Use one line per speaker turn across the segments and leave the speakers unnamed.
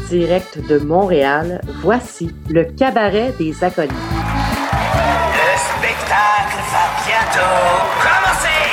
direct de Montréal, voici le Cabaret des Acolytes.
Le spectacle va bientôt commencer!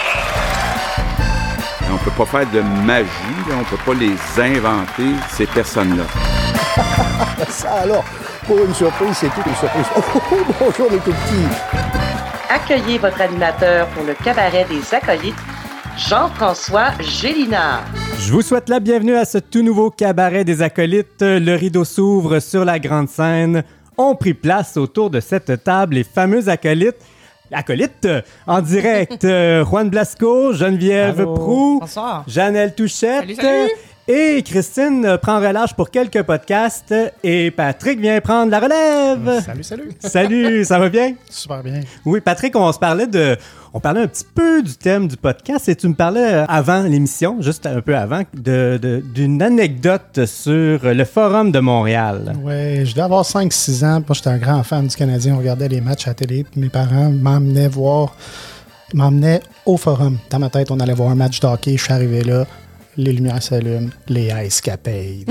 On peut pas faire de magie, là. On peut pas les inventer, ces personnes-là.
Ça alors, pour une surprise, c'est toute une surprise. Bonjour les tout petits.
Accueillez votre animateur pour le Cabaret des Acolytes, Jean-François Gélinard.
Je vous souhaite la bienvenue à ce tout nouveau Cabaret des Acolytes. Le rideau s'ouvre sur la grande scène. Ont pris place autour de cette table les fameux acolytes. Acolytes en direct, Juan Blasco, Geneviève Proulx,
bonsoir.
Janelle Touchette.
Salut.
Et Christine prend relâche pour quelques podcasts et Patrick vient prendre la relève.
Salut.
Salut, ça va bien?
Super bien.
Oui, Patrick, on parlait un petit peu du thème du podcast et tu me parlais avant l'émission, juste un peu avant, d'une anecdote sur le Forum de Montréal.
Ouais, je devais avoir 5-6 ans. Moi, j'étais un grand fan du Canadien. On regardait les matchs à la télé. Puis mes parents m'emmenaient au Forum. Dans ma tête, on allait voir un match de hockey. Je suis arrivé là. Les lumières s'allument, les escapades.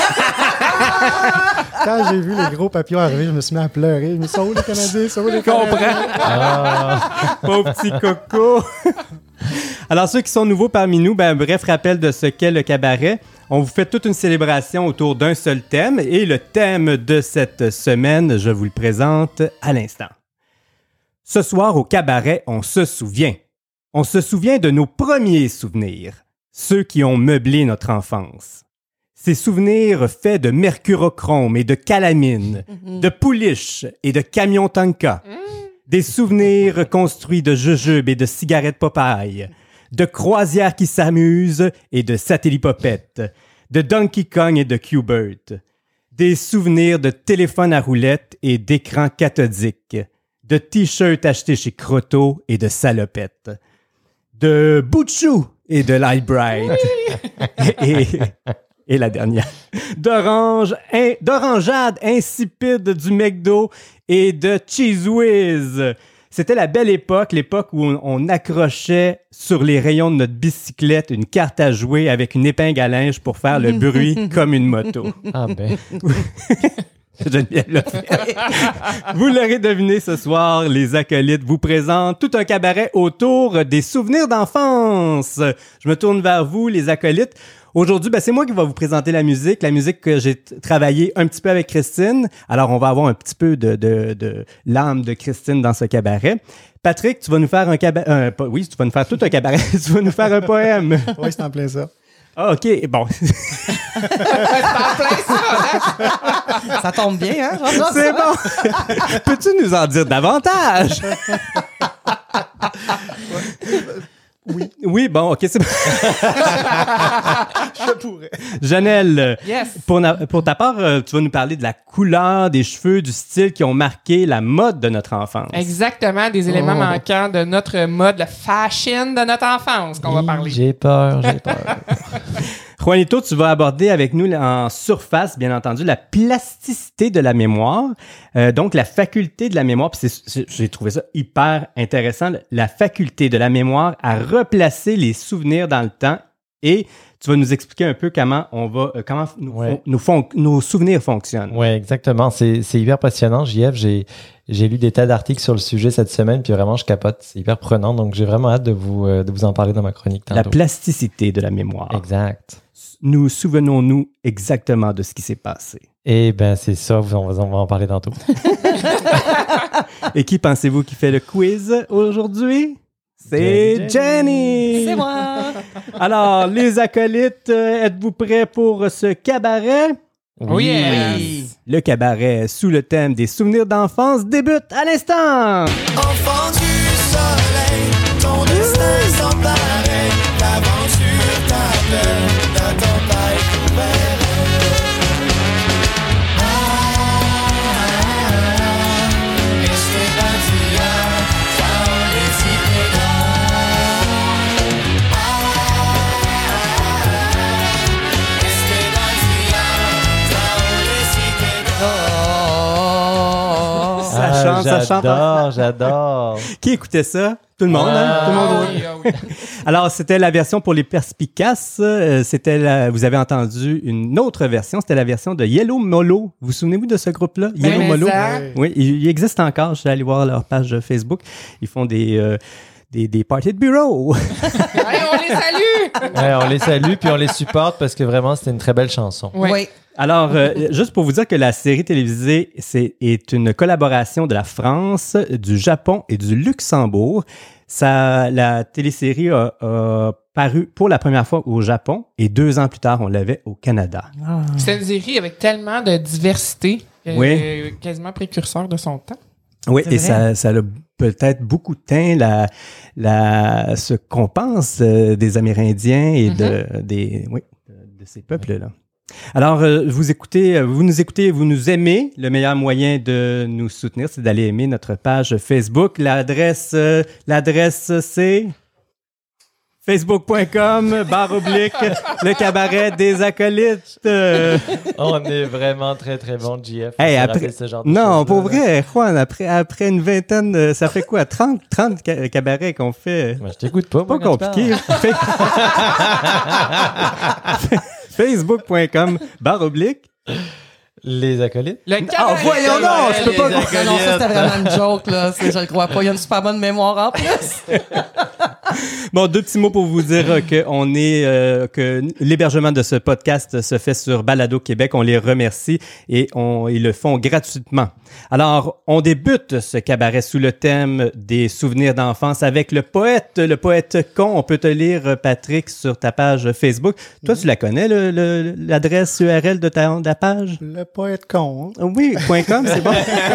Quand j'ai vu les gros papillons arriver, je me suis mis à pleurer. Je me suis dit, où les Canadiens? Où les Canadiens?
Pauvre petit coco! Alors, ceux qui sont nouveaux parmi nous, bref rappel de ce qu'est le cabaret. On vous fait toute une célébration autour d'un seul thème. Et le thème de cette semaine, je vous le présente à l'instant. Ce soir, au cabaret, on se souvient. On se souvient de nos premiers souvenirs. Ceux qui ont meublé notre enfance. Ces souvenirs faits de mercurochrome et de calamine, de pouliches et de camions Tonka. Des souvenirs construits de jujubes et de cigarettes Popeye, de croisières qui s'amusent et de satellipopettes, de Donkey Kong et de Q-Bert. Des souvenirs de téléphones à roulettes et d'écrans cathodiques, de t-shirts achetés chez Croteau et de salopettes, de bouts de chou et de Light Bright. Et la dernière. D'orangeade insipide du McDo et de Cheese Whiz. C'était la belle époque, l'époque où on accrochait sur les rayons de notre bicyclette une carte à jouer avec une épingle à linge pour faire le bruit comme une moto.
Ah ben.
Geneviève l'a fait. Vous l'aurez deviné ce soir, les acolytes vous présentent tout un cabaret autour des souvenirs d'enfance. Je me tourne vers vous, les acolytes. Aujourd'hui, c'est moi qui vais vous présenter la musique que j'ai travaillé un petit peu avec Christine. Alors, on va avoir un petit peu de l'âme de Christine dans ce cabaret. Patrick, tu vas nous faire tu vas nous faire tout un cabaret. Tu vas nous faire un poème.
Oui, c'est en plein ça.
Ah, OK, bon.
Ça tombe bien, hein?
C'est bon. Peux-tu nous en dire davantage? Oui, bon, OK, c'est bon.
Je pourrais.
Janelle,
Yes.
Pour ta part, tu vas nous parler de la couleur des cheveux, du style qui ont marqué la mode de notre enfance.
Exactement, des éléments manquants de notre mode, la fashion de notre enfance qu'on va parler.
J'ai peur.
Juanito, tu vas aborder avec nous en surface, bien entendu, la plasticité de la mémoire, donc la faculté de la mémoire, puis j'ai trouvé ça hyper intéressant, la faculté de la mémoire à replacer les souvenirs dans le temps, et tu vas nous expliquer un peu comment nos souvenirs fonctionnent.
Oui, exactement. C'est hyper passionnant, JF. J'ai lu des tas d'articles sur le sujet cette semaine, puis vraiment, je capote. C'est hyper prenant, donc j'ai vraiment hâte de vous en parler dans ma chronique tantôt.
La plasticité de la mémoire.
Exact.
Nous souvenons-nous exactement de ce qui s'est passé?
Eh bien, c'est ça, on va en parler tantôt.
Et qui pensez-vous qui fait le quiz aujourd'hui? C'est Jenny!
C'est moi!
Alors, les acolytes, êtes-vous prêts pour ce cabaret?
Oui! Yes.
Le cabaret sous le thème des souvenirs d'enfance débute à l'instant!
Enfant du soleil, ton destin sans pareil, l'aventure t'appelle, n'attends pas couvert.
ça chante.
J'adore.
Qui écoutait ça? Tout le monde, hein? Tout le monde.
Oui.
Alors, c'était la version pour les perspicaces. Vous avez entendu une autre version. C'était la version de Yellow Molo. Vous souvenez-vous de ce groupe-là? Yellow
mais
Molo?
ça.
Oui, il existe encore. Je suis allé voir leur page Facebook. Ils font des parties de bureau.
Hey, on les salue!
Ouais, on les salue puis on les supporte parce que vraiment, c'était une très belle chanson.
Oui.
Alors, juste pour vous dire que la série télévisée est une collaboration de la France, du Japon et du Luxembourg. La télésérie a paru pour la première fois au Japon et 2 ans plus tard, on l'avait au Canada.
C'était une série avec tellement de diversité,
Oui.
quasiment précurseur de son temps.
Oui,
C'est
et
vrai.
ça a peut-être beaucoup teint ce qu'on pense des Amérindiens et de ces peuples-là. Alors, vous nous écoutez, vous nous aimez. Le meilleur moyen de nous soutenir, c'est d'aller aimer notre page Facebook. L'adresse, c'est facebook.com/le cabaret des acolytes.
On est vraiment très, très bon, JF.
Hey,
On
après-
rappelle ce genre de
Non,
choses-là,
pour
là.
vrai, Juan, après une vingtaine, ça fait quoi? 30 cabarets qu'on fait?
Moi, je t'écoute pas,
Pas
moi, quand tu
compliqué. Facebook.com/.
Les acolytes.
Le
Ah, voyons donc, je peux pas.
Non, non, ça c'était vraiment une joke, là. Je le crois pas. Il y a une super bonne mémoire en plus.
Bon, 2 petits mots pour vous dire que l'hébergement de ce podcast se fait sur Balado Québec. On les remercie et ils le font gratuitement. Alors, on débute ce cabaret sous le thème des souvenirs d'enfance avec le poète con. On peut te lire, Patrick, sur ta page Facebook. Toi, tu la connais, l'adresse URL de ta page?
Le poète con. Hein?
Oui, .com, c'est bon.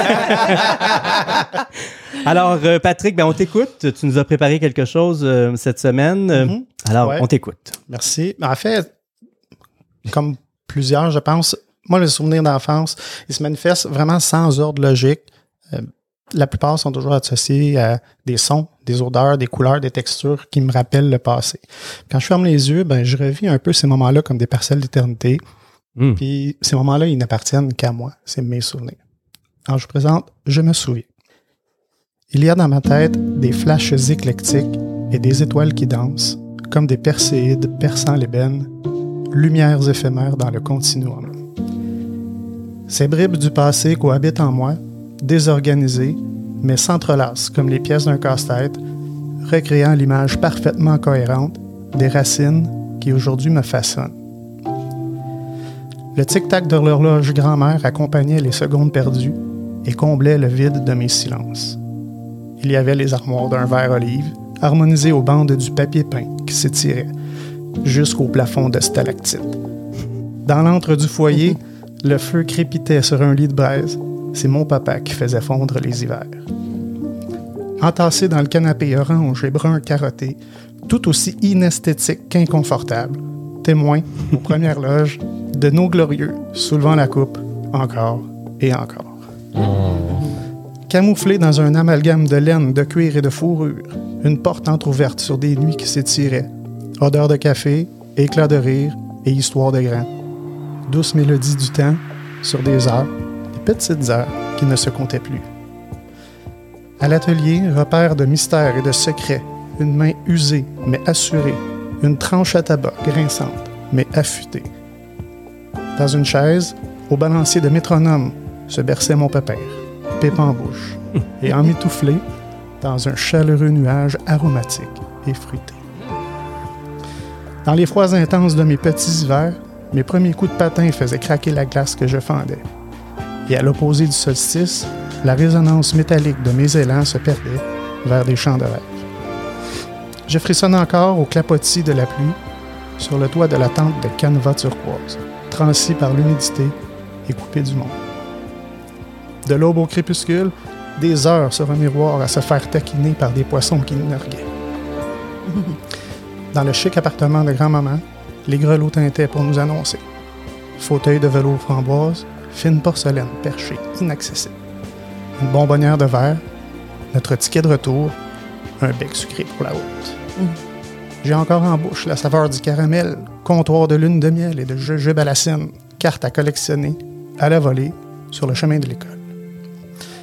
Alors, Patrick, on t'écoute. Tu nous as préparé quelque chose cette semaine. Alors,
Ouais.
on t'écoute.
Merci. En fait, comme plusieurs, je pense, moi, les souvenirs d'enfance, ils se manifestent vraiment sans ordre logique. La plupart sont toujours associés à des sons, des odeurs, des couleurs, des textures qui me rappellent le passé. Quand je ferme les yeux, je revis un peu ces moments-là comme des parcelles d'éternité. Puis ces moments-là, ils n'appartiennent qu'à moi. C'est mes souvenirs. Alors, je vous présente « Je me souviens ». Il y a dans ma tête des flashs éclectiques et des étoiles qui dansent, comme des perséides perçant l'ébène, lumières éphémères dans le continuum. Ces bribes du passé cohabitent en moi, désorganisées, mais s'entrelacent comme les pièces d'un casse-tête, recréant l'image parfaitement cohérente des racines qui aujourd'hui me façonnent. Le tic-tac de l'horloge grand-mère accompagnait les secondes perdues et comblait le vide de mes silences. Il y avait les armoires d'un verre olive, harmonisées aux bandes du papier peint qui s'étiraient jusqu'au plafond de stalactites. Dans l'antre du foyer, le feu crépitait sur un lit de braise. C'est mon papa qui faisait fondre les hivers. Entassé dans le canapé orange et brun carotté, tout aussi inesthétique qu'inconfortable, témoin, aux premières loges, de nos glorieux soulevant la coupe, encore et encore. Camouflé dans un amalgame de laine, de cuir et de fourrure, une porte entr'ouverte sur des nuits qui s'étiraient, odeur de café, éclat de rire et histoire de grains. Douce mélodie du temps, sur des heures, des petites heures qui ne se comptaient plus. À l'atelier, repère de mystères et de secrets, une main usée mais assurée, une tranche à tabac grinçante mais affûtée. Dans une chaise, au balancier de métronome, se berçait mon pépère, pipe en bouche, et emmitouflé dans un chaleureux nuage aromatique et fruité. Dans les froids intenses de mes petits hivers, mes premiers coups de patin faisaient craquer la glace que je fendais. Et à l'opposé du solstice, la résonance métallique de mes élans se perdait vers des champs de rêve. Je frissonne encore au clapotis de la pluie sur le toit de la tente de canevas turquoise, transi par l'humidité et coupé du monde. De l'aube au crépuscule, des heures sur un miroir à se faire taquiner par des poissons qui nous narguaient. Dans le chic appartement de grand-maman, les grelots tintaient pour nous annoncer. Fauteuil de velours framboise, fine porcelaine perchée, inaccessible. Une bonbonnière de verre, notre ticket de retour, un bec sucré pour la route. J'ai encore en bouche la saveur du caramel, comptoir de lune de miel et de jujube à la Seine, carte à collectionner, à la volée, sur le chemin de l'école.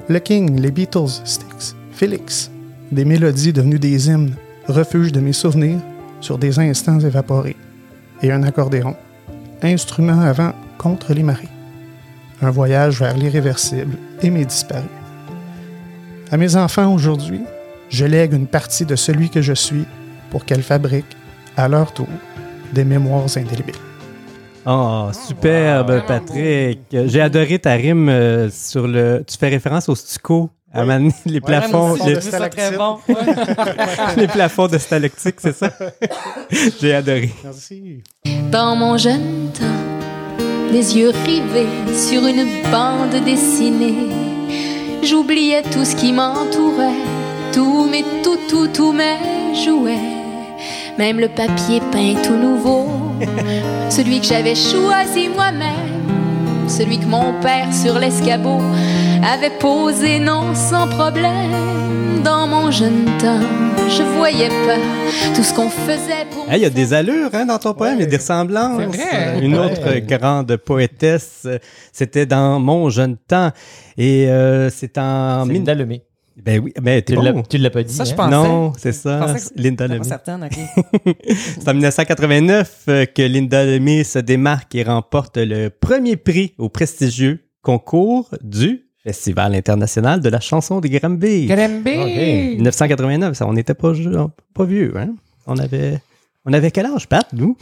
Le King, les Beatles, Styx, Félix, des mélodies devenues des hymnes, refuge de mes souvenirs sur des instants évaporés, et un accordéon, instrument avant contre les marées. Un voyage vers l'irréversible et mes disparus. À mes enfants aujourd'hui, je lègue une partie de celui que je suis pour qu'elles fabriquent, à leur tour, des mémoires indélébiles.
Oh, superbe,
Vraiment
Patrick. J'ai adoré ta rime sur le... Tu fais référence au stucco. À les plafonds,
Ouais, c'est très bon.
les plafonds de stalactiques, c'est ça? J'ai adoré.
Merci.
Dans mon jeune temps, les yeux rivés sur une bande dessinée, j'oubliais tout ce qui m'entourait, tous mes jouets, même le papier peint tout nouveau, celui que j'avais choisi moi-même, celui que mon père sur l'escabeau avait posé non sans problème. Dans mon jeune temps, je voyais pas tout ce qu'on faisait pour...
Il y a des allures dans ton poème, il y a des ressemblances.
C'est vrai.
Une autre grande poétesse, c'était dans Mon jeune temps. Et c'est en...
C'est Linda Lemay.
Ben oui, ben t'es bon.
Tu l'as pas dit.
Ça, je
hein?
pensais.
Non, c'est ça,
Je pensais que
Linda
Pas
Lemay.
certaine, OK.
C'est en 1989 que Linda Lemay se démarque et remporte le premier prix au prestigieux concours du Festival international de la chanson des Granby.
Granby!
1989, ça, on n'était pas vieux, hein? On avait quel âge, Pat, nous?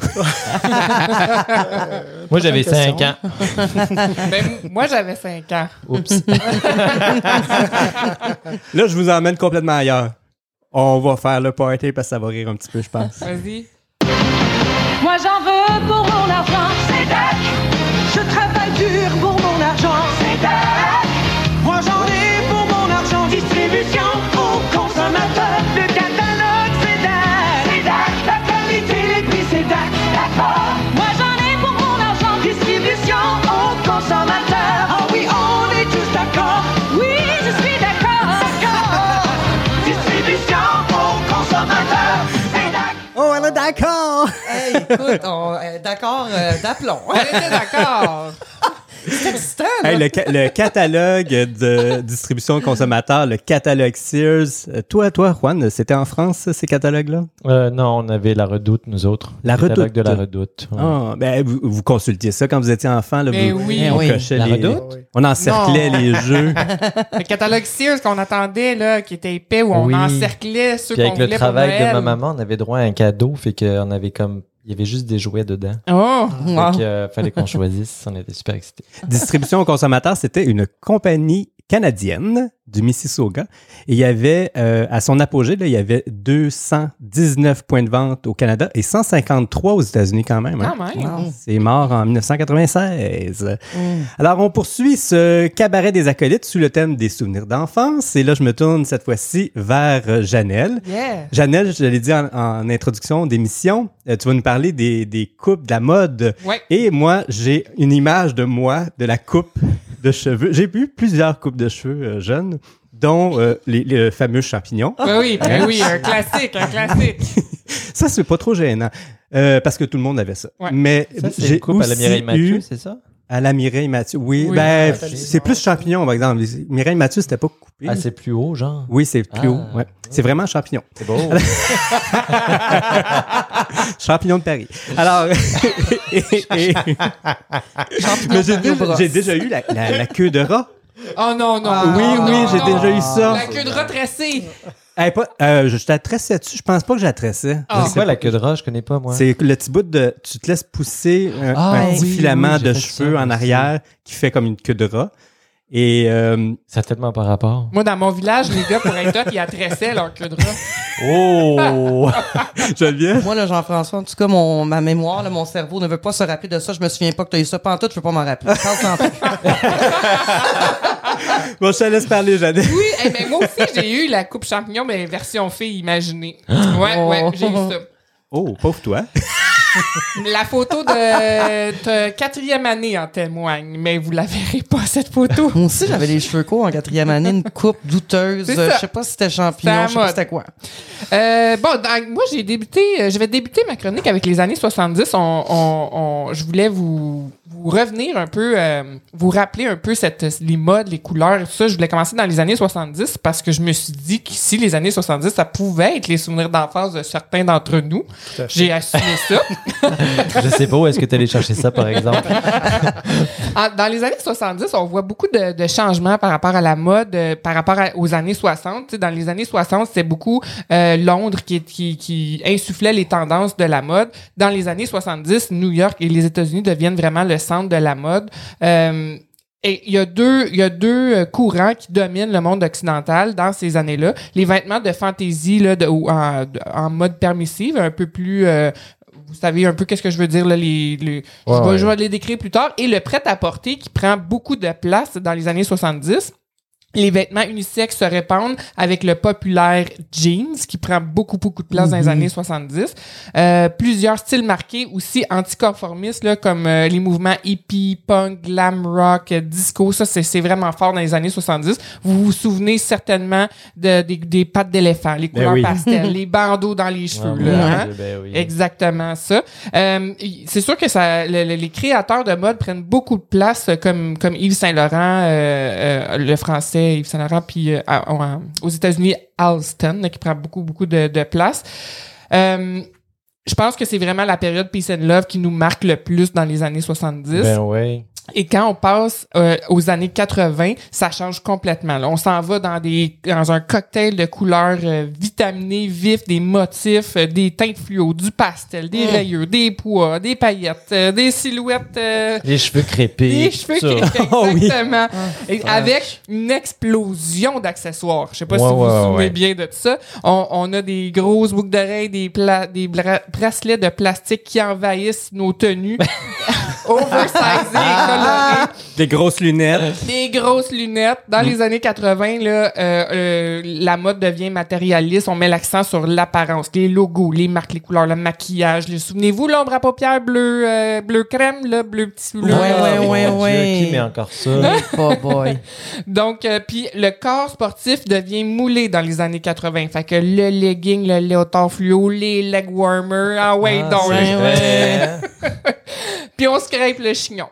Moi, j'avais 5 ans.
Ben, moi, j'avais 5 ans.
Oups.
Là, je vous emmène complètement ailleurs. On va faire le party parce que ça va rire un petit peu, je pense.
Vas-y.
Moi j'en veux pour mon argent, c'est dac. Je travaille dur pour mon argent, c'est dac. Moi j'en ai pour mon argent, distribution aux consommateurs. Le catalogue, c'est dac. C'est dac. La qualité, les prix, c'est dac. D'accord. Moi j'en ai pour mon argent, distribution aux consommateurs. Ah oui, on est tous d'accord. Oui, je suis d'accord. D'accord. Distribution aux consommateurs, c'est dac.
Oh, elle est d'accord!
Hey, écoute, d'accord d'aplomb.
On était d'accord.
C'est excitant, là.
Hey, le catalogue de distribution consommateur, le catalogue Sears. Toi, Juan, c'était en France, ces catalogues-là?
Non, on avait La Redoute, nous autres.
La
Le catalogue
Redoute.
de La Redoute. Ouais.
Ah, ben, vous consultiez ça quand vous étiez enfant, là,
Mais
vous,
oui.
on
Oui.
cochait
La
les...
Redoute?
On encerclait
Non.
les jeux.
Le catalogue Sears qu'on attendait, là, qui était épais, où on
Oui.
encerclait ceux
Puis
qu'on
avec le
voulait pour
travail de
Noël.
ma maman, on avait droit à un cadeau, fait qu'on avait comme... Il y avait juste des jouets dedans.
Oh!
Wow.
Fait que fallait qu'on choisisse. On était super excités.
Distribution aux consommateurs, c'était une compagnie canadienne du Mississauga. Et il y avait, à son apogée, là, il y avait 219 points de vente au Canada et 153 aux États-Unis quand même. hein.
Quand même.
C'est mort en 1996. Alors, on poursuit ce cabaret des acolytes sous le thème des souvenirs d'enfance. Et là, je me tourne cette fois-ci vers Janelle.
Yeah.
Janelle, je l'ai dit en introduction d'émission, tu vas nous parler des coupes, de la mode.
Ouais.
Et moi, j'ai une image de moi, de la coupe de cheveux. J'ai eu plusieurs coupes de cheveux jeunes, dont les fameux champignons.
Ben oui, un classique, un classique.
Ça, c'est pas trop gênant, parce que tout le monde avait ça.
Ouais.
Mais
Ça, c'est
j'ai
une coupe à la
aussi
Mireille Mathieu,
eu-
c'est ça?
À la Mireille Mathieu, oui.
Oui.
Ben,
Ah,
c'est plus champignon, par exemple. Mireille Mathieu, c'était pas coupé.
Ah, c'est plus haut, genre?
Oui, c'est plus
Ah.
haut. Ouais. C'est vraiment champignon.
C'est beau.
Champignon de Paris. Alors, mais j'ai déjà eu la queue de rat.
Oh non, non.
Oui,
non,
oui,
non,
j'ai
non.
déjà eu ça.
La queue de rat tressée.
Je la tressais dessus. Je pense pas que je la tressais.
Ah.
C'est quoi la queue de rat? Je connais pas, moi.
C'est le petit bout de... Tu te laisses pousser un
Ah,
petit
oui,
filament
oui, j'ai
de
fait
cheveux
ça
en
aussi.
arrière qui fait comme une queue de rat. Et
Ça a tellement pas rapport.
Moi, dans mon village, les gars, pour être hot, ils tressaient leur queue de rat.
oh! Geneviève?
Moi, là, Jean-François, en tout cas, ma mémoire, là, mon cerveau ne veut pas se rappeler de ça. Je me souviens pas que tu as eu ça pantoute, je peux pas m'en rappeler. Parle tantôt.
Bon, je te laisse parler, Jeannette.
Oui, mais moi aussi, j'ai eu la coupe champignon, mais version fille imaginée. Ouais, j'ai eu ça.
Oh, pauvre toi.
La photo de quatrième année en témoigne, mais vous la verrez pas, cette photo.
Moi aussi, j'avais les cheveux courts en quatrième année, une coupe douteuse.
C'est ça.
Je sais pas si c'était champignon, je sais pas c'était quoi.
Moi, je vais débuter ma chronique avec les années 70. Je voulais vous vous revenir un peu, vous rappeler un peu les modes, les couleurs et tout ça. Je voulais commencer dans les années 70 parce que je me suis dit qu'ici, les années 70, ça pouvait être les souvenirs d'enfance de certains d'entre nous. J'ai assumé ça.
Je sais pas où est-ce que tu allais chercher ça, par exemple.
Dans les années 70, on voit beaucoup de changements par rapport à la mode, par rapport aux années 60. Tu sais, dans les années 60, c'était beaucoup Londres qui insufflait les tendances de la mode. Dans les années 70, New York et les États-Unis deviennent vraiment le centre de la mode. Et il y a deux courants qui dominent le monde occidental dans ces années-là. Les vêtements de fantaisie là, en mode permissive, un peu plus... vous savez un peu qu'est-ce que je veux dire là, je vais les décrire plus tard. Et le prêt-à-porter qui prend beaucoup de place dans les années 70. Les vêtements unisexes se répandent avec le populaire jeans qui prend beaucoup de place dans les années 70. Plusieurs styles marqués aussi anticonformistes là, comme les mouvements hippie, punk, glam rock, disco. Ça, c'est vraiment fort dans les années 70. Vous vous souvenez certainement des pattes d'éléphant, les couleurs pastel, les bandeaux dans les cheveux. Là, hein? Oui. Exactement ça. C'est sûr que les créateurs de mode prennent beaucoup de place comme Yves Saint-Laurent, le français Yves Saint-Laurent, puis aux États-Unis, Halston, qui prend beaucoup de place. Je pense que c'est vraiment la période Peace and Love qui nous marque le plus dans les années 70.
Ben oui.
Et quand on passe aux années 80, ça change complètement. Là. On s'en va dans un cocktail de couleurs vitaminées, vifs, des motifs, des teintes fluo, du pastel, des rayures, des pois, des paillettes, des silhouettes...
les cheveux crépés.
Les cheveux crépés, exactement. Et avec une explosion d'accessoires. Je sais pas si vous vous souvenez bien de ça. On a des grosses boucles d'oreilles, des bracelets de plastique qui envahissent nos tenues. Oversized, coloré.
Des grosses lunettes.
Des grosses lunettes. Dans les années 80, là, la mode devient matérialiste. On met l'accent sur l'apparence, les logos, les marques, les couleurs, le maquillage. Souvenez-vous, l'ombre à paupières bleu crème, là, bleu petit bleu.
Ouais. Qui met encore ça?
Oh boy.
Donc, puis le corps sportif devient moulé dans les années 80. Fait que le legging, le léotard fluo, les leg warmers. Ah ouais, donc. Puis on scrape le chignon.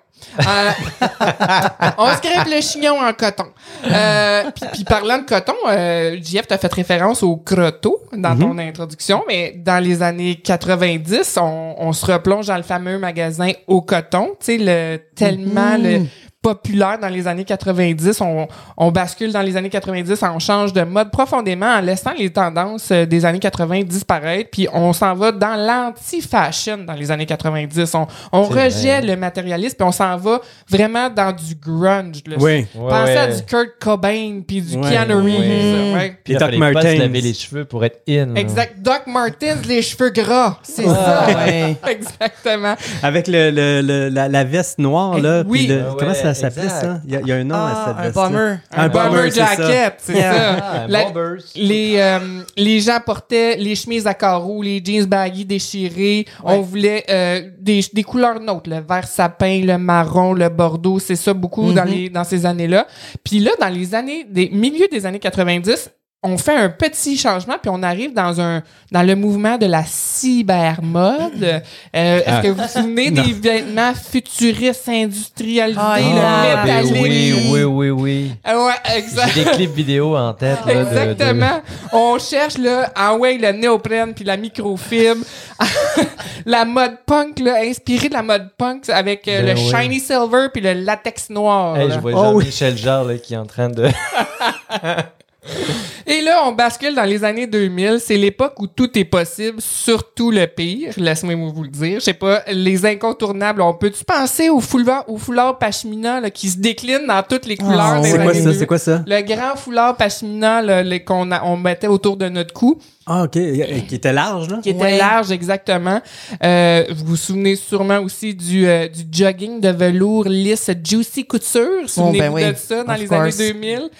On scrape le chignon en coton. Puis parlant de coton, JF, t'as fait référence au crotto dans ton introduction, mais dans les années 90, on se replonge dans le fameux magasin au coton, tu sais, tellement populaire dans les années 90. On bascule dans les années 90, on change de mode profondément en laissant les tendances des années 80 disparaître, puis on s'en va dans l'anti-fashion dans les années 90. On rejette le matérialisme, puis on s'en va vraiment dans du grunge. Là.
Oui.
Pensez à du Kurt Cobain, puis du Keanu Reeves.
Puis Doc Martens. Se laver les cheveux pour être in.
Exact. Doc Martens, les cheveux gras. C'est ça. Exactement.
Avec la veste noire, là.
Oui.
Comment ça s'appelait ça? Il y a un nom à cette veste.
Un bomber jacket, c'est ça. Les gens portaient les chemises à carreaux, les jeans baggy déchirés. On voulait des couleurs neutres, le vert sapin, le marron, le bordeaux, c'est ça beaucoup dans ces années-là. Puis là, dans milieu des années 90, on fait un petit changement, puis on arrive dans le mouvement de la cybermode. Est-ce que vous vous souvenez des vêtements futuristes industrialisés, le métallique?
Oui.
Ouais, exact.
J'ai des clips vidéo en tête. Là,
exactement. On cherche le néoprène puis la microfibre. La mode punk, là, inspirée de la mode punk avec le shiny silver puis le latex noir.
Hey, je vois Jean-Michel Jarre là, qui est en train de...
Et là, on bascule dans les années 2000. C'est l'époque où tout est possible, surtout le pire. Laissez-moi vous le dire. Je sais pas, les incontournables. On peut-tu penser au foulard pashmina là, qui se décline dans toutes les couleurs des années 2000?
C'est quoi ça?
Le grand foulard pashmina là, on mettait autour de notre cou.
Ah, OK. Qui était large, là?
Qui était large, exactement. Vous vous souvenez sûrement aussi du jogging de velours lisse Juicy Couture. Souvenez-vous de ça dans les années 2000.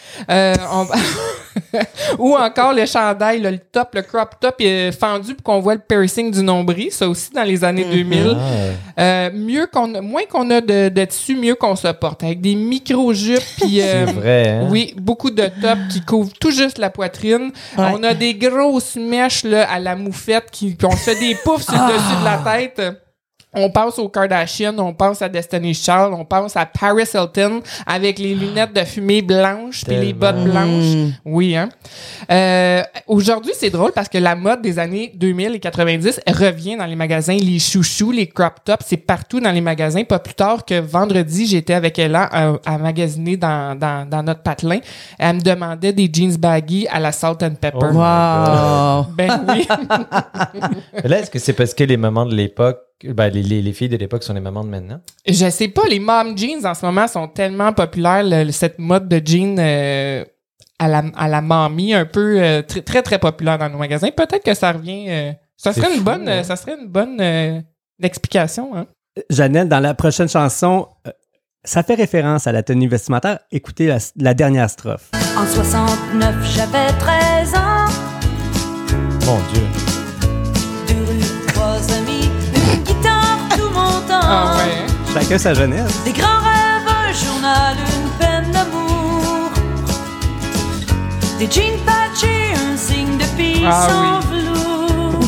Ou encore le chandail, le top, le crop top fendu pour qu'on voit le piercing du nombril. Ça aussi dans les années 2000. Moins qu'on a de tissu, mieux qu'on se porte. Avec des micro-jupes.
C'est vrai, hein?
Oui, beaucoup de tops qui couvrent tout juste la poitrine. Ouais. On a des grosses mèches là, à la moufette, puis on se fait des poufs sur le dessus de la tête. On passe aux Kardashian, on passe à Destiny's Child, on passe à Paris Hilton avec les lunettes de fumée blanches puis les bottes blanches. Oui, hein. Aujourd'hui, c'est drôle parce que la mode des années 2000 et 90 revient dans les magasins. Les chouchous, les crop tops, c'est partout dans les magasins. Pas plus tard que vendredi, j'étais avec Ella à magasiner dans notre patelin. Elle me demandait des jeans baggy à la Salt and Pepper.
Oh wow!
Ben oui.
Là, est-ce que c'est parce que les mamans de l'époque, ben, les filles de l'époque sont les mamans de maintenant?
Je sais pas, les mom jeans en ce moment sont tellement populaires, cette mode de jeans à la mamie, un peu très, très, très populaire dans nos magasins. Peut-être que ça revient... ça serait une bonne explication. Hein?
Janelle, dans la prochaine chanson, ça fait référence à la tenue vestimentaire. Écoutez la dernière strophe.
En 69, j'avais 13 ans.
Mon Dieu.
2 rues, 3 amis, une guitare tout mon temps.
Ah ouais.
Chacun sa jeunesse.
Des grands rêves, un journal, une peine d'amour. Des jeans patchés, un signe de peace en velours.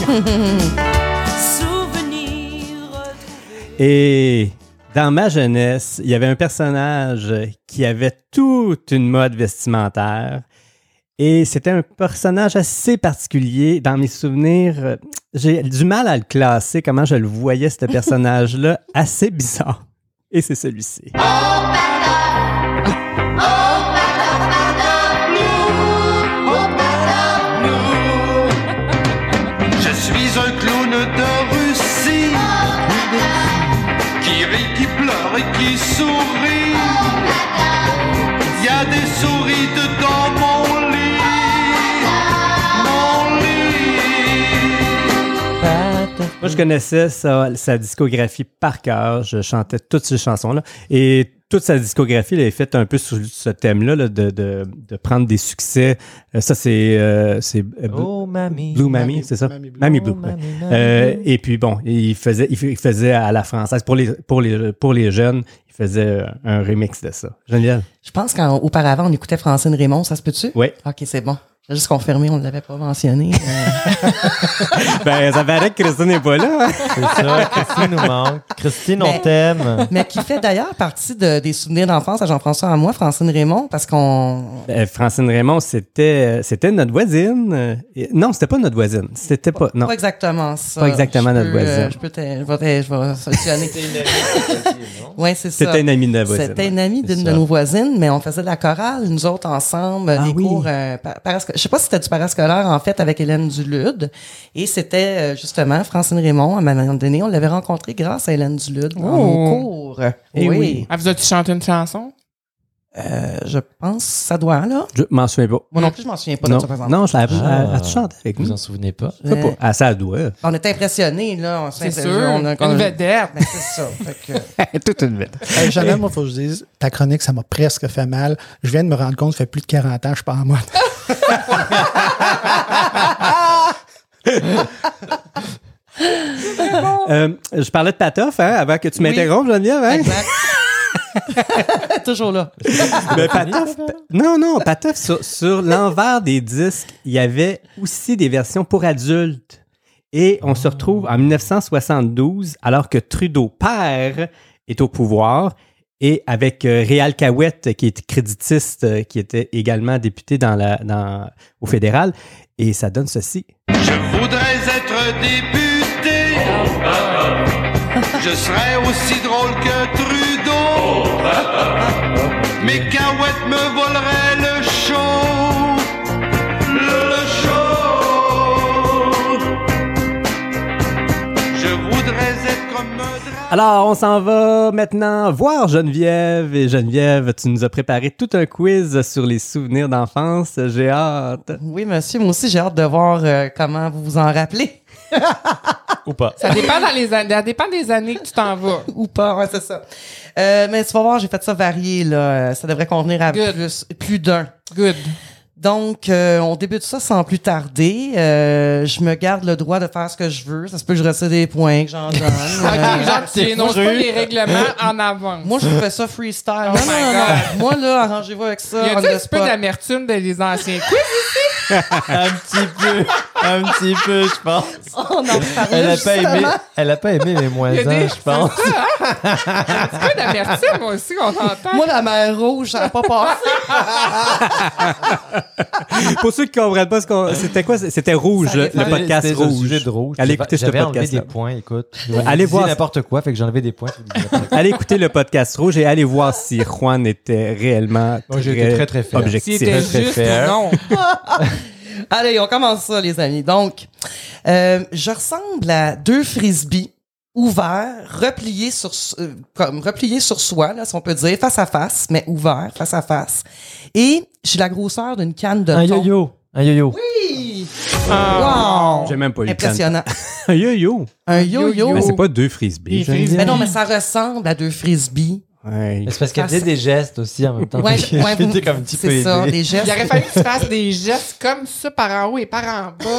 Souvenirs retrouvés.
Et dans ma jeunesse, il y avait un personnage qui avait toute une mode vestimentaire. Et c'était un personnage assez particulier. Dans mes souvenirs, j'ai du mal à le classer, comment je le voyais, ce personnage-là, assez bizarre. Et c'est celui-ci.
Je suis un clown de Russie qui rit, qui pleure et qui sourit. Il y a des souris dedans mon lit.
Moi, je connaissais sa discographie par cœur. Je chantais toutes ces chansons-là. Et toute sa discographie, elle est faite un peu sur ce thème-là, là, de prendre des succès. Ça, c'est
Oh, Mamie.
Blue Mamie, c'est ça? Mamie Blue. Et puis, bon, il faisait à la française. Pour les jeunes, il faisait un remix de ça. Génial.
Je pense qu'auparavant, on écoutait Francine Raymond, ça se peut-tu?
Oui.
OK, c'est bon. J'ai juste confirmé, on ne l'avait pas mentionné.
Ben, ça paraît que Christine n'est pas là. Hein?
C'est ça, Christine nous manque. Christine, on t'aime.
Mais qui fait d'ailleurs partie des souvenirs d'enfance à Jean-François et à moi, Francine Raymond, parce qu'on...
Francine Raymond, c'était notre voisine. Non, c'était pas notre voisine. C'était pas... Non.
Pas exactement ça.
Pas exactement notre voisine.
Je vais solutionner. Oui, c'est ça.
C'était une amie de la voisine.
C'était une amie d'une de nos voisines, mais on faisait de la chorale, nous autres, ensemble, des cours... je sais pas si c'était du parascolaire, en fait, avec Hélène Dulude. Et c'était, justement, Francine Raymond, à un moment donné, on l'avait rencontrée grâce à Hélène Dulude dans nos cours.
Et oui.
Ah, vous avez-tu chanté une chanson?
Je pense que ça doit, là.
Je m'en souviens pas.
Moi non plus, je m'en souviens pas de ça, par exemple.
Non, elle chanté avec nous.
Vous en souvenez pas?
Je sais pas. Ah, ça doit.
On était impressionnés, là.
C'est sûr. Une vedette.
Ben, c'est ça.
Toute une vedette.
Janelle, moi, il faut que je dise, ta chronique, ça m'a presque fait mal. Je viens de me rendre compte, ça fait plus de 40 ans, je suis pas en mode.
Je parlais de Patoff, hein, avant que tu m'interrompes, Geneviève. Hein?
Exact. Toujours là.
Ben, Patoff, sur l'envers des disques, il y avait aussi des versions pour adultes. Et on se retrouve en 1972, alors que Trudeau père est au pouvoir, et avec Réal Cahouette, qui est créditiste, qui était également député au fédéral. Et ça donne ceci.
Je voudrais être député. Je serais aussi drôle que Trudeau. Mais Cahouette me volerait le show. Le show. Je voudrais être comme
Alors, on s'en va maintenant voir Geneviève. Et Geneviève, tu nous as préparé tout un quiz sur les souvenirs d'enfance. J'ai hâte.
Oui, monsieur, moi aussi, j'ai hâte de voir comment vous vous en rappelez.
Ou pas.
Ça dépend, ça dépend des années que tu t'en vas.
Ou pas, ouais, c'est ça. Mais tu vas voir, j'ai fait ça varié, là. Ça devrait convenir à plus d'un.
Good.
Donc, on débute ça sans plus tarder. Je me garde le droit de faire ce que je veux. Ça se peut que je reçois des points, que j'en donne.
OK, genre, tu n'énonces pas les règlements en avance.
Moi, je fais ça freestyle.
Oh my God.
Moi, là, arrangez-vous avec ça.
Y a un petit peu d'amertume des anciens quiz ici?
Un petit peu, je pense.
On en parlait
Elle a pas aimé les moins
Il y a
un, je pense.
C'est ça, hein? Un petit peu d'amertume, moi aussi, qu'on entend.
Moi, la mer rouge, ça n'a pas passé.
Pour ceux qui ne comprennent pas, c'était quoi? C'était Rouge, le podcast
C'était
Rouge.
Le sujet de Rouge.
Allez écouter ce
J'avais enlevé
podcast.
des points, écoute.
Allez voir.
n'importe quoi, fait que j'ai enlevé des points.
Allez écouter le podcast Rouge et allez voir si Juan était réellement
j'ai été très fier.
objectif.
Si était juste ou non.
Allez, on commence ça, les amis. Donc, je ressemble à deux frisbees ouverts, repliés sur soi, là, si on peut dire, face à face, mais ouverts, face à face. Et j'ai la grosseur d'une canne de thon.
Un yo-yo.
Oui!
Oh.
Wow!
J'ai même pas eu le
Impressionnant.
Un yo-yo.
Un yo-yo.
Mais c'est pas deux frisbees.
Mais non, mais ça ressemble à deux frisbees.
Ouais.
C'est parce qu'elle faisait des gestes aussi en même temps.
Ouais,
J'étais comme un petit peu
c'est ça,
aidé.
des gestes.
Il aurait fallu que tu fasses des gestes comme ça par en haut et par en bas.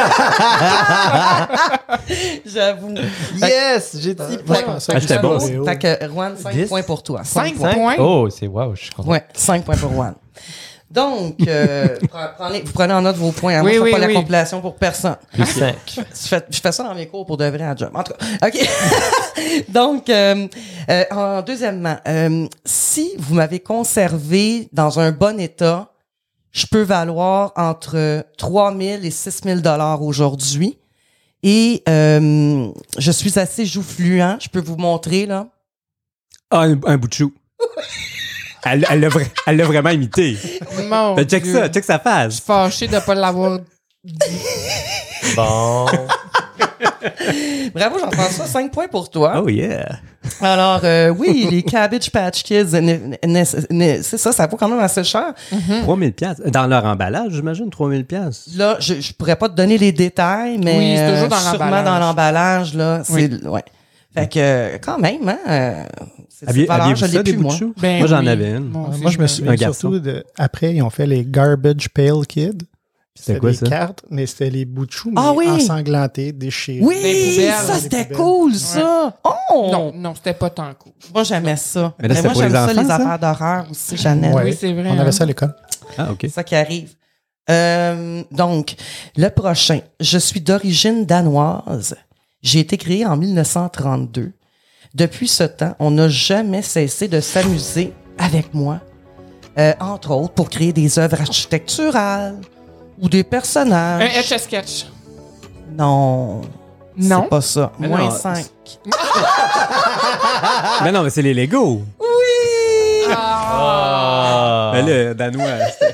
J'avoue.
Yes! J'ai 10 points.
J'étais bon.
Fait que, Juan, 5
10?
points pour toi.
5 points.
Oh, c'est wow, je suis content.
Ouais, 5 points pour Juan. Donc, vous prenez en note vos points. Hein.
Oui,
Moi, je fais pas
oui.
la compilation pour personne.
Plus 5.
Je fais ça dans mes cours pour de vrai à job. En tout cas, OK. Donc, deuxièmement, si vous m'avez conservé dans un bon état, je peux valoir entre 3 000 et 6 000 $ aujourd'hui. Et je suis assez jouffluent. Je peux vous montrer, là.
Ah, un bout de chou. Elle l'a vraiment imité.
Mon
Check
Dieu.
ça, check sa
Je
face.
suis fâchée de ne pas l'avoir dit.
Bon.
Bravo, Jean-François, 5 points pour toi.
Oh yeah.
Alors, oui, les Cabbage Patch Kids, c'est ça vaut quand même assez cher.
3000 pièces dans leur emballage, j'imagine, 3000 pièces.
Là, je pourrais pas te donner les détails, mais
Oui, c'est toujours dans
sûrement
l'emballage.
dans l'emballage, là.
Oui.
Ouais. Fait que, quand même, hein, c'est
Aviez-vous
je
ça,
l'ai
des
plus,
bouts de
moi.
chou?
Ben
Moi, j'en
oui.
avais une.
Moi aussi,
Moi, je me souviens
Un garçon.
surtout après, ils ont fait les Garbage Pail Kids.
C'était quoi,
des
ça?
cartes, mais c'était les bouts de choux, mais
Ah oui!
ensanglantés, déchirés.
Des
Oui,
poubelles.
ça,
Des
c'était
poubelles.
cool, ça. Oh!
Non, c'était pas tant cool.
Moi, j'aimais ça.
Mais là, c'était
moi,
pour les
j'aime ça,
enfants,
les
ça?
affaires d'horreur aussi, Jeannette.
Ouais.
Oui, c'est vrai.
On
hein.
avait ça à l'école.
Ah, OK.
C'est ça qui arrive. Donc, le prochain. Je suis d'origine danoise. J'ai été créée en 1932. Depuis ce temps, on n'a jamais cessé de s'amuser avec moi. Entre autres, pour créer des œuvres architecturales ou des
Un
personnages.
Etch-a-Sketch.
Non.
Non.
C'est pas ça.
Mais
Moins
non,
5.
Mais non, mais c'est les Legos.
Oui!
Ah.
Mais là, danois.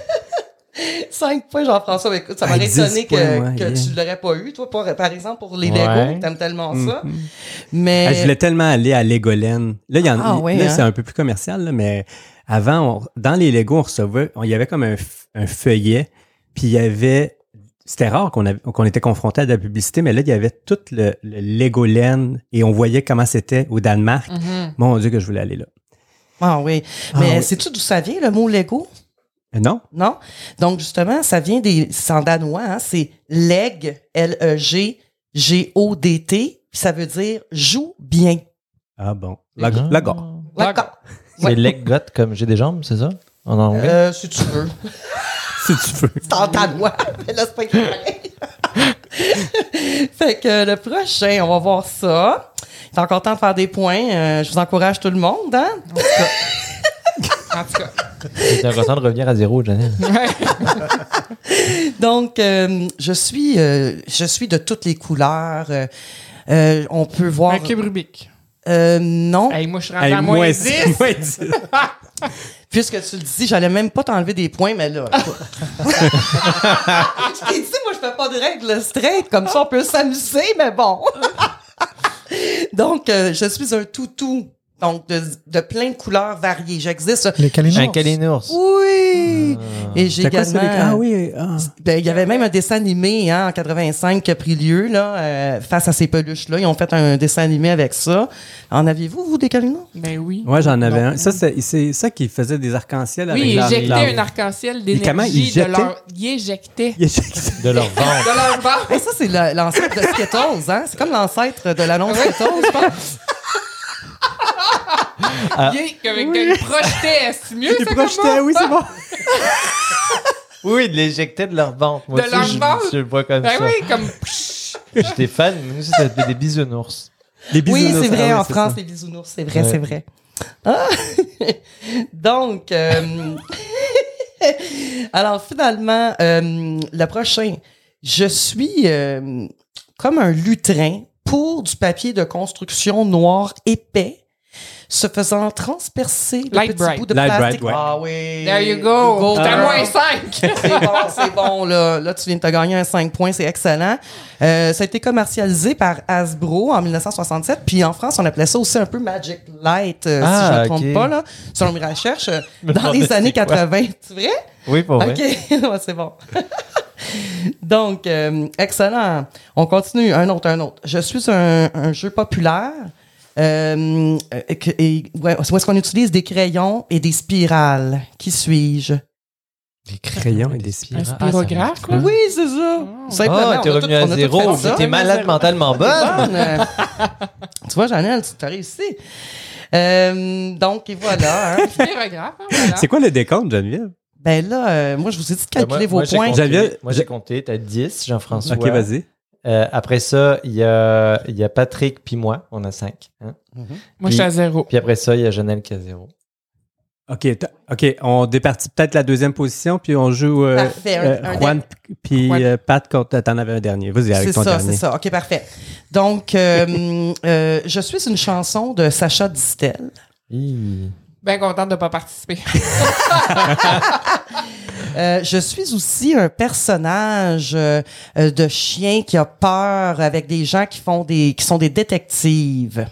5 points, Jean-François. Écoute, ça
Ah,
m'aurait
10
étonné
points,
que,
ouais,
que
yeah.
tu l'aurais pas eu, toi, par exemple, pour les
Ouais.
Legos. T'aimes tellement ça. Mais.
Ah, je voulais tellement aller à Legoland. Là, il y en,
Ah, ouais,
là
hein?
c'est un peu plus commercial, là, mais avant, dans les Legos, on recevait, il y avait comme un feuillet, puis il y avait, c'était rare qu'on était confronté à de la publicité, mais là, il y avait tout le Legoland et on voyait comment c'était au Danemark. Mon Dieu, que je voulais aller là.
Ah oui.
Ah,
Mais
oui.
sais-tu d'où ça vient, le mot Lego?
Non?
Non? Donc, justement, ça vient c'est en danois, hein, c'est leg, L-E-G, G-O-D-T, puis ça veut dire joue bien.
Ah bon. La gare.
D'accord.
C'est
Ouais.
leg got comme j'ai des jambes, c'est ça? En anglais?
Si tu veux.
Si tu veux.
C'est en danois. Mais là, c'est pas pareil. Fait que le prochain, on va voir ça. Il est encore temps de faire des points. Je vous encourage tout le monde, hein?
En tout cas.
C'est important de revenir à zéro, Janelle.
Donc, je suis de toutes les couleurs. On peut voir.
Un cube Rubik.
Non.
Hey, moi, je suis rentré
Hey,
à moins 10.
moins 10.
Puisque tu le dis, j'allais même pas t'enlever des points, mais là. Je t'ai dit, moi, je fais pas de règles straight. Comme ça, on peut s'amuser, mais bon. Donc, je suis un toutou. Donc, de plein de couleurs variées. J'existe.
Les Kalinours.
Un Kalinours.
Oui! Et j'ai
C'est quoi ça?
également.
Ah oui. Ah.
Ben, il y avait même un dessin animé en 85 qui a pris lieu là, face à ces peluches-là. Ils ont fait un dessin animé avec ça. En aviez-vous, vous, des Kalinours?
Ben oui.
Ouais, j'en avais un. Ça, c'est ça qui faisait des arcs-en-ciel avec
Oui, ils
leur-
éjectaient
leur-
un arc-en-ciel
comment ils
d'énergie de
jetaient?
leur... Ils éjectaient.
Il éjectait.
De leur ventre.
De leur ventre.
Hey, ça, c'est l'ancêtre de Skittles, hein? C'est comme l'ancêtre de l'annonce Skittles, je pense.
Ils projetait. C'est mieux,
Il
ça,
projetait,
comme
oui, c'est bon.
Oui, de l'éjecter de leur ventre. Moi
De
aussi,
leur ventre?
je le vois comme
Ben
ça.
oui, comme...
J'étais fan, mais nous, ça s'appelait des bisounours.
Les
Oui,
bisounours,
c'est vrai,
ah oui,
en
c'est
France,
ça.
les bisounours, c'est vrai,
Ouais.
c'est vrai. Ah! Donc, alors finalement, le prochain, je suis comme un lutrin pour du papier de construction noir épais, se faisant transpercer de
Light
petits
bright.
bouts de
Light
plastique.
bright, ouais.
Ah oui!
There you go. T'as
girl.
moins 5.
C'est bon, là. Là, tu viens de te gagner un 5 points, c'est excellent. Ça a été commercialisé par Hasbro en 1967, puis en France, on appelait ça aussi un peu Magic Light, si je ne me trompe
ok.
pas, là. Selon mes recherches,
me
dans
demandais
les années
c'est quoi.
80. C'est vrai?
Oui, pour vrai.
OK, ouais, c'est bon. Donc, excellent. On continue, un autre. Je suis un jeu populaire où est-ce qu'on utilise des crayons et des spirales. Qui suis-je?
Des
crayons et des
Un
spirales.
spirographe, quoi?
Oui, c'est ça. Simplement,
Ah, t'es
on a
revenu
tout-
à
on a tout
zéro.
fait ça.
T'es malade mentalement bonne.
Bonne. Tu vois, Janelle, tu as réussi. Donc, et voilà. Hein.
Spirographe, hein, voilà.
C'est quoi le décompte, Geneviève?
Ben là, moi, je vous ai dit de calculer vos
j'ai
points.
compté.
J'avais-
Moi, j'ai compté. T'as 10, Jean-François.
Ok, vas-y.
Après ça, il y a Patrick puis moi. On a 5. Hein?
Moi, je suis à 0.
Puis après ça, il y a Janelle qui a 0.
OK, on départit peut-être la deuxième position, puis on joue
Parfait, un
Juan puis
Juan.
Pat contre... T'en avais un dernier. Vas-y, avec
C'est
ton
ça,
dernier.
c'est ça. OK, parfait. Donc, je suis une chanson de Sacha Distel.
Bien contente de ne pas participer.
Je suis aussi un personnage de chien qui a peur avec des gens qui sont des détectives.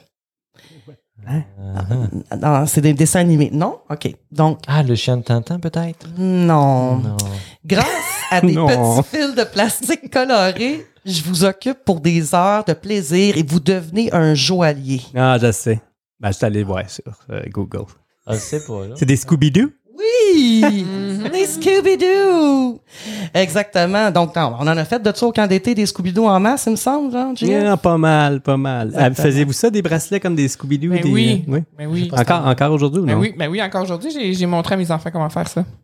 Non, c'est des dessins animés. Non? OK. Donc,
le chien de Tintin, peut-être?
non. Grâce à des
Non.
petits fils de plastique colorés, je vous occupe pour des heures de plaisir et vous devenez un joaillier.
Ah, je sais. Ben, je suis allé voir sur Google.
Ah, je sais pas, là.
C'est des Scooby-Doo?
Oui! Des Scooby-Doo! Exactement. Donc, non, on en a fait de ça au camp d'été, des Scooby-Doo en masse, il me semble, genre, JF?
Yeah, pas mal.
Exactement.
Faisiez-vous ça, des bracelets comme des Scooby-Doo?
Ben
des...
oui.
oui.
Ben oui.
Encore aujourd'hui ou non?
Ben oui, encore aujourd'hui, j'ai montré à mes enfants comment faire ça.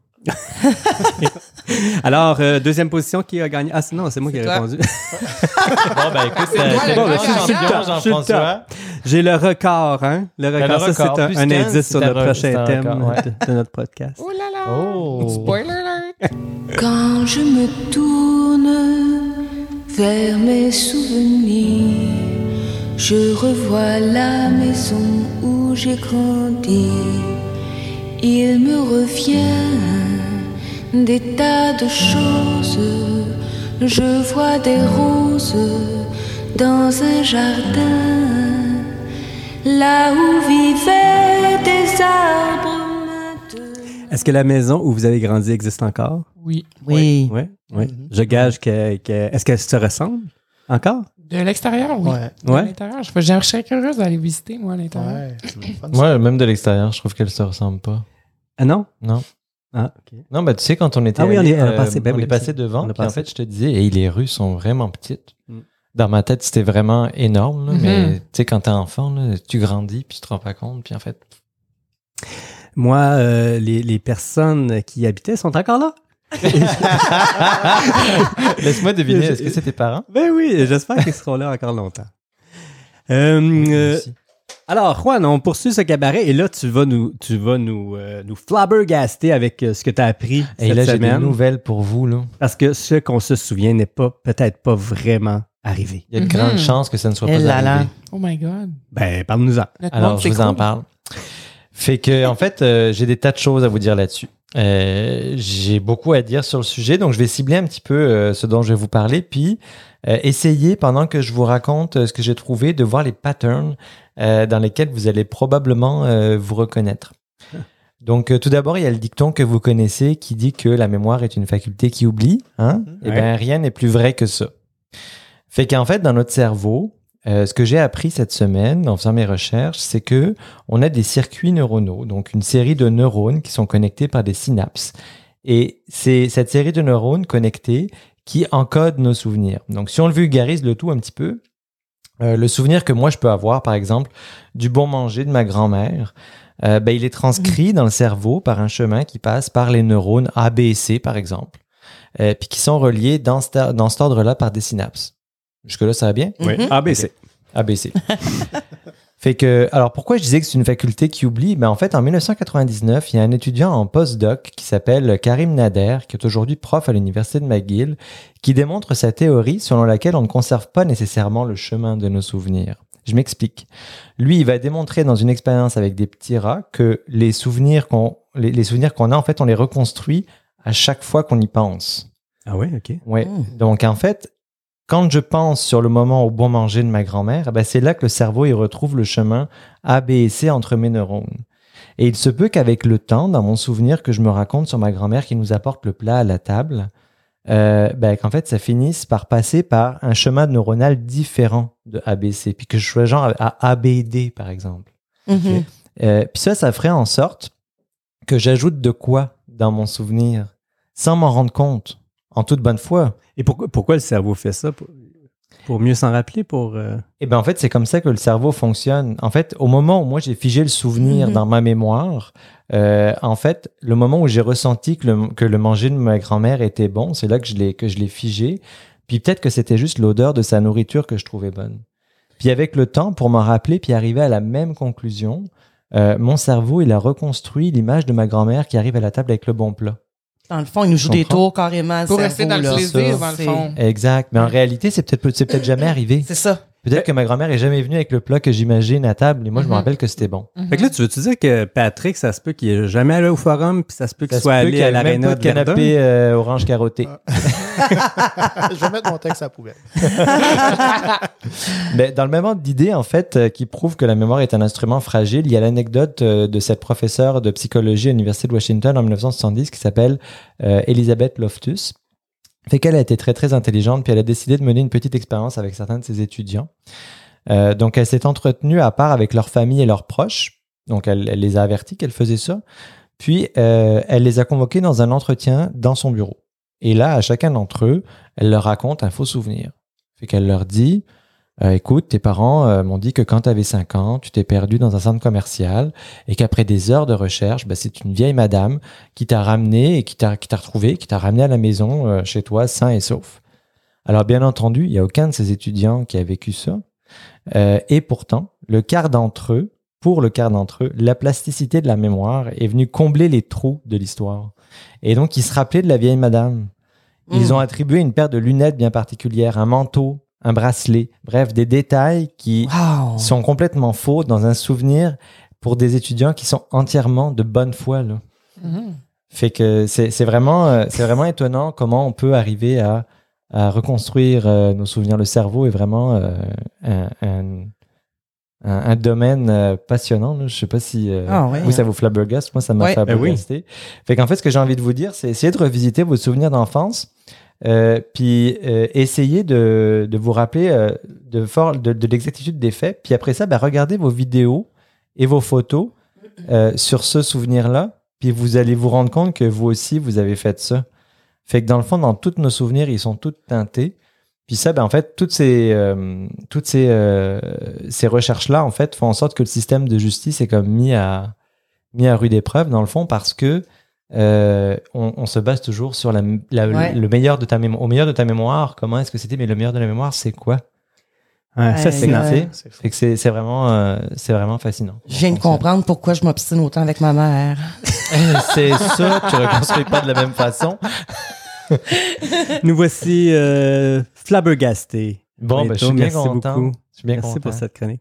Alors, deuxième position, qui a gagné? Ah, non, c'est moi qui ai
toi.
répondu.
Bon, ben écoute,
C'est toi, le
bon,
grand
je suis
gagnant.
champion,
Je suis le
Jean-François.
J'ai le record, hein? Le record, ça,
record.
c'est
Plus
un
15,
indice sur
c'est
le
un
prochain
c'est un
thème
record, ouais.
de notre podcast.
Oh là là!
Oh.
Spoiler alert!
Quand je me tourne vers mes souvenirs, je revois la maison où j'ai grandi. Il me revient des tas de choses. Je vois des roses dans un jardin, là où vivaient des arbres.
Est-ce que la maison où vous avez grandi existe encore?
Oui.
Oui.
Oui. Je gage que est-ce qu'elle se ressemble encore?
De l'extérieur, oui.
Ouais.
De
Ouais.
l'intérieur. Je serais curieuse d'aller visiter, moi, à l'intérieur.
Ouais, c'est le fun, ça.
Moi, même de l'extérieur, je trouve qu'elle se ressemble pas.
Ah non?
Non.
Ah, OK.
Non, ben tu sais, quand on était
Ah oui,
allé,
on a passé, ben
on
oui,
est passé
c'est-
devant,
on a
puis en
passé.
fait, je te disais, hey, les rues sont vraiment petites.
Mm.
Dans ma tête, c'était vraiment énorme, là,
Mhm.
mais tu sais, quand t'es enfant, là, tu grandis, puis tu te rends pas compte, puis en fait...
Moi, les personnes qui y habitaient sont encore là.
Laisse-moi deviner, est-ce que c'est tes parents?
Ben oui, j'espère qu'ils seront là encore longtemps. Alors, Juan, on poursuit ce cabaret et là, tu vas nous flabbergaster avec ce que tu as appris
Et
cette
là, j'ai des
semaine.
nouvelles pour vous, là.
Parce que ce qu'on se souvient n'est peut-être pas vraiment arrivé.
Il y a de grandes chances que ça ne soit pas arrivé.
Oh my God.
Ben, parle-nous-en.
Notre
Alors,
monde
je vous en
s'écroule.
parle. Fait que, en fait, j'ai des tas de choses à vous dire là-dessus. J'ai beaucoup à dire sur le sujet, donc je vais cibler un petit peu ce dont je vais vous parler, puis essayer, pendant que je vous raconte ce que j'ai trouvé, de voir les patterns dans lesquels vous allez probablement vous reconnaître. Donc, tout d'abord, il y a le dicton que vous connaissez qui dit que la mémoire est une faculté qui oublie. Hein? Eh bien, rien n'est plus vrai que ça. Fait qu'en fait, dans notre cerveau, ce que j'ai appris cette semaine en faisant mes recherches, c'est que on a des circuits neuronaux, donc une série de neurones qui sont connectés par des synapses. Et c'est cette série de neurones connectés qui encode nos souvenirs. Donc, si on le vulgarise le tout un petit peu, le souvenir que moi je peux avoir, par exemple, du bon manger de ma grand-mère, il est transcrit dans le cerveau par un chemin qui passe par les neurones A, B et C, par exemple. puis qui sont reliés dans cet ordre-là par des synapses. Jusque-là, ça va bien?
Oui. ABC.
Okay. ABC. Fait que, alors pourquoi je disais que c'est une faculté qui oublie? Ben en fait, en 1999, il y a un étudiant en postdoc qui s'appelle Karim Nader, qui est aujourd'hui prof à l'université de McGill, qui démontre sa théorie selon laquelle on ne conserve pas nécessairement le chemin de nos souvenirs. Je m'explique. Lui, il va démontrer dans une expérience avec des petits rats que les souvenirs qu'on a, en fait, on les reconstruit à chaque fois qu'on y pense.
Ah oui, OK.
Ouais. Donc, en fait, quand je pense sur le moment au bon manger de ma grand-mère, ben c'est là que le cerveau il retrouve le chemin A, B et C entre mes neurones. Et il se peut qu'avec le temps, dans mon souvenir que je me raconte sur ma grand-mère qui nous apporte le plat à la table, qu'en fait, ça finisse par passer par un chemin neuronal différent de ABC, puis que je sois genre à ABD, par exemple.
Mm-hmm.
Puis ça ferait en sorte que j'ajoute de quoi dans mon souvenir, sans m'en rendre compte, en toute bonne foi.
Et pourquoi le cerveau fait ça? Pour mieux s'en rappeler?
Eh bien, en fait, c'est comme ça que le cerveau fonctionne. En fait, au moment où moi, j'ai figé le souvenir dans ma mémoire, en fait, le moment où j'ai ressenti que le manger de ma grand-mère était bon, c'est là que je l'ai figé. Puis peut-être que c'était juste l'odeur de sa nourriture que je trouvais bonne. Puis avec le temps, pour m'en rappeler, puis arriver à la même conclusion, mon cerveau, il a reconstruit l'image de ma grand-mère qui arrive à la table avec le bon plat.
Dans le fond, il nous joue des tours carrément.
Pour rester dans le plaisir, dans le fond.
Exact. Mais en réalité, c'est peut-être jamais arrivé.
C'est ça.
Peut-être que ma grand-mère est jamais venue avec le plat que j'imagine à table, et moi, je me rappelle que c'était bon.
Fait que là, tu veux-tu dire que Patrick, ça se peut qu'il n'ait jamais allé au forum, puis ça se peut qu'il soit allé à l'aréna de Verdun?
Canapé orange carotté.
Je vais mettre mon texte à la poubelle.
Mais dans le même ordre d'idée, en fait, qui prouve que la mémoire est un instrument fragile, il y a l'anecdote de cette professeure de psychologie à l'Université de Washington en 1970 qui s'appelle Elizabeth Loftus. Fait qu'elle a été très, très intelligente, puis elle a décidé de mener une petite expérience avec certains de ses étudiants. Donc, elle s'est entretenue à part avec leur famille et leurs proches. Donc, elle les a avertis qu'elle faisait ça. Puis, elle les a convoqués dans un entretien dans son bureau. Et là, à chacun d'entre eux, elle leur raconte un faux souvenir. Fait qu'elle leur dit... écoute, tes parents m'ont dit que quand tu avais 5 ans, tu t'es perdu dans un centre commercial et qu'après des heures de recherche, c'est une vieille madame qui t'a ramené et qui t'a retrouvé, qui t'a ramené à la maison chez toi sain et sauf. Alors bien entendu, il n'y a aucun de ces étudiants qui a vécu ça. Et pourtant, pour le quart d'entre eux, la plasticité de la mémoire est venue combler les trous de l'histoire. Et donc, ils se rappelaient de la vieille madame. Ils ont attribué une paire de lunettes bien particulières, un manteau, un bracelet, bref, des détails qui sont complètement faux dans un souvenir pour des étudiants qui sont entièrement de bonne foi. Là. Fait que c'est vraiment étonnant comment on peut arriver à reconstruire nos souvenirs. Le cerveau est vraiment un domaine passionnant. Là. Je sais pas si vous, ça vous flabbergaste. Moi, ça m'a flabbergasté. Fait qu'en fait, ce que j'ai envie de vous dire, c'est essayer de revisiter vos souvenirs d'enfance. Puis essayez de vous rappeler de l'exactitude des faits. Puis après ça, regardez vos vidéos et vos photos sur ce souvenir-là. Puis vous allez vous rendre compte que vous aussi, vous avez fait ça. Fait que dans le fond, dans tous nos souvenirs, ils sont tous teintés. Puis ça, en fait, toutes ces recherches-là, en fait, font en sorte que le système de justice est comme mis à rude épreuve, dans le fond, parce que on se base toujours sur le meilleur de ta mémoire. Au meilleur de ta mémoire, comment est-ce que c'était? Mais le meilleur de la mémoire, c'est quoi? Fascinant. Fait que c'est vraiment fascinant.
Je viens de comprendre pourquoi je m'obstine autant avec ma mère.
C'est ça, tu ne reconstruis pas de la même façon.
Nous voici flabbergastés.
Bon, je suis bien content.
Merci pour cette chronique.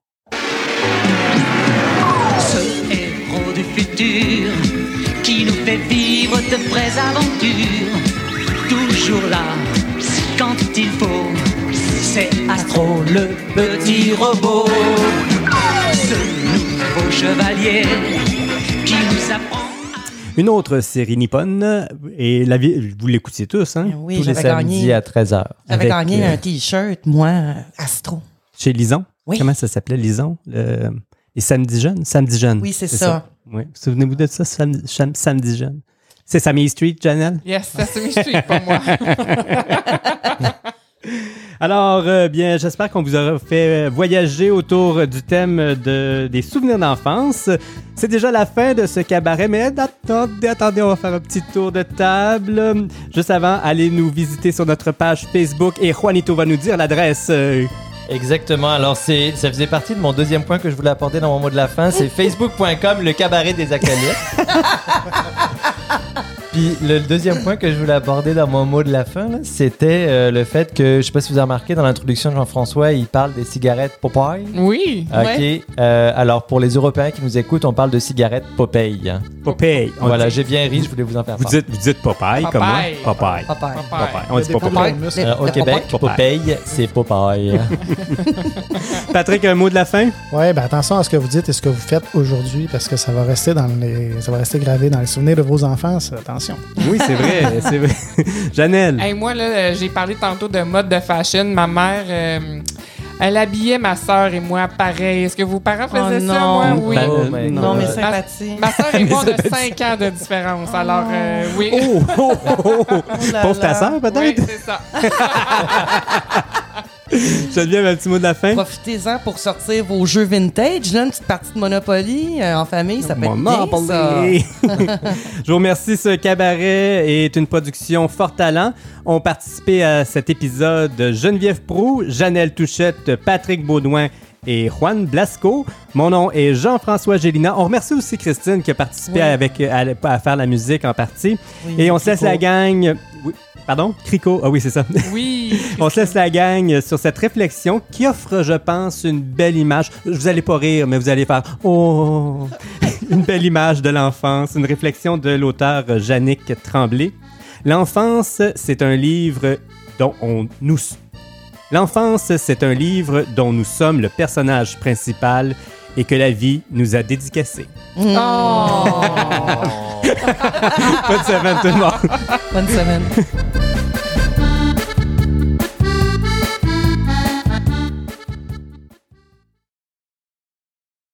Ce héros du futur qui nous fait vivre de vraies aventures, toujours là quand il faut, c'est Astro le petit robot, ce nouveau chevalier qui nous apprend.
Une autre série nippone, et vous l'écoutiez tous, hein?
Oui,
tous les samedis à 13h.
J'avais gagné un T-shirt, moi, Astro.
Chez Lison?
Oui.
Comment ça s'appelait, Lison? Les Samedi Jeunes? Samedi Jeunes.
Oui, c'est ça.
Oui. Souvenez-vous de ça, Samedi Jeunes? C'est Sesame Street, Janelle?
Yes, Sesame Street, pas moi.
Alors, bien, j'espère qu'on vous aura fait voyager autour du thème des souvenirs d'enfance. C'est déjà la fin de ce cabaret, mais attendez, on va faire un petit tour de table. Juste avant, allez nous visiter sur notre page Facebook et Juanito va nous dire l'adresse.
Exactement. Alors, ça faisait partie de mon deuxième point que je voulais apporter dans mon mot de la fin. C'est facebook.com, le cabaret des acolytes. Puis le deuxième point que je voulais aborder dans mon mot de la fin, là, c'était le fait que, je sais pas si vous avez remarqué, dans l'introduction de Jean-François, il parle des cigarettes Popeye.
Oui.
OK.
Ouais.
Alors, pour les Européens qui nous écoutent, on parle de cigarettes Popeye.
Popeye.
Voilà, j'ai bien ri, je voulais vous en faire part.
Vous dites Popeye comme moi? Popeye. On dit Popeye.
Au Québec, Popeye, c'est Popeye.
Patrick, un mot de la fin?
Oui, ben attention à ce que vous dites et ce que vous faites aujourd'hui parce que ça va rester gravé dans les souvenirs de vos enfants. Attention.
Oui, c'est vrai, c'est vrai. Janelle.
Hey, moi, là, j'ai parlé tantôt de mode de fashion. Ma mère, elle habillait ma soeur et moi pareil. Est-ce que vos parents faisaient ça, moi? Oui.
Non, mais sympathie.
Ma soeur et moi, on a 5 ans de différence. Alors, oui.
Pauvre ta soeur, peut-être?
Oui, c'est ça.
Geneviève, un petit mot de la fin?
Profitez-en pour sortir vos jeux vintage. Là, une petite partie de Monopoly en famille, ça peut être bien, ça.
Je vous remercie. Ce cabaret est une production Fort Talent. Ont participé à cet épisode Geneviève Proulx, Janelle Touchette, Patrick Baudouin et Juan Blasco. Mon nom est Jean-François Gélina. On remercie aussi Christine qui a participé à faire la musique en partie.
Oui,
et on se laisse la gang... Oui. Pardon? Crico. Ah oui, c'est ça.
Oui.
On se laisse la gang sur cette réflexion qui offre, je pense, une belle image. Vous allez pas rire, mais vous allez faire « Oh! » Une belle image de l'enfance. Une réflexion de l'auteur Yannick Tremblay. L'enfance, c'est un livre dont L'enfance, c'est un livre dont nous sommes le personnage principal et que la vie nous a dédicacé.
Oh!
Bonne semaine tout le monde.
Bonne semaine.